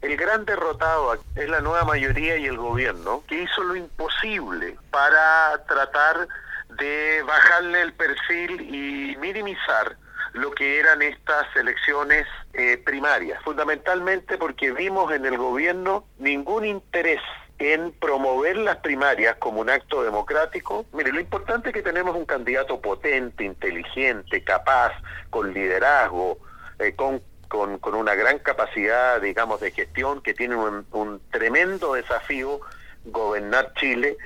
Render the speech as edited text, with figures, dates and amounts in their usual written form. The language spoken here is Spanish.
El gran derrotado es la nueva mayoría y el gobierno, que hizo lo imposible para tratar de bajarle el perfil y minimizar lo que eran estas elecciones primarias, fundamentalmente porque vimos en el gobierno ningún interés en promover las primarias como un acto democrático. Mire, lo importante es que tenemos un candidato potente, inteligente, capaz, con liderazgo, con una gran capacidad, digamos, de gestión, que tiene un tremendo desafío, gobernar Chile.